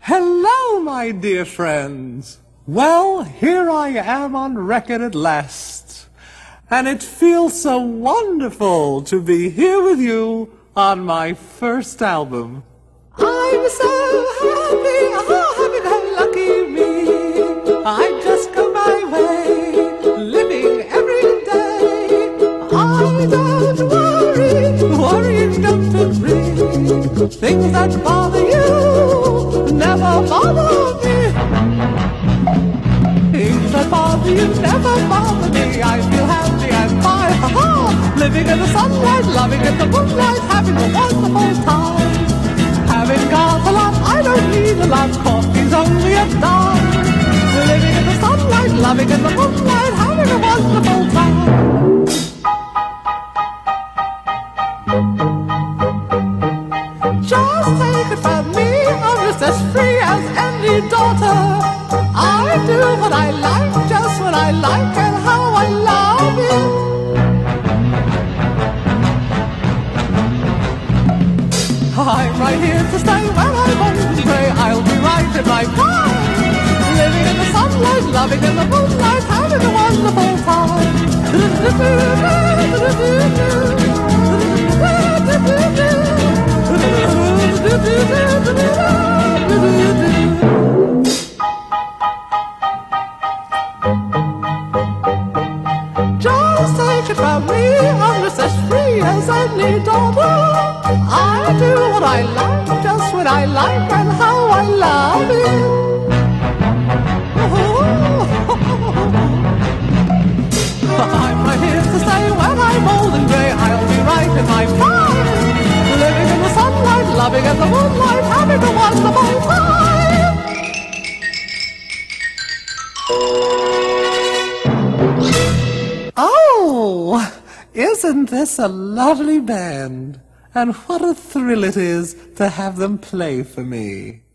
Hello, my dear friends. Well, here I am on record at last. And it feels so wonderful to be here with you on my first album. I'm so happy, oh, happy-go-lucky me. I just go my way, living every day. I don't worrying don't agree. Things that bother you never bother me. Things that bother you never bother me. I feel happy and fine, ha-ha. Living in the sunlight, loving in the moonlight, having a wonderful time. Having got a lot, I don't need a lot. Coffee's only a dime. Living in the sunlight, loving in the moonlight, having a wonderful time. Just take it from me, I'm just as free as any daughter. I do what I like, just what I like, and how I love it. I'm right here to stay when I'm old and grey. I'll be right in my prime. Living in the sunlight, loving in the moonlight, having a wonderful time. Just take it from me, I'm just as free as any daughter. I do what I like, just what I like, and how I love it. I'm right here to stay when I'm old and grey. I'll be right in my prime. Living in the sunlight, loving in the moonlight, having a wonderful time. Oh, isn't this a lovely band? And what a thrill it is to have them play for me.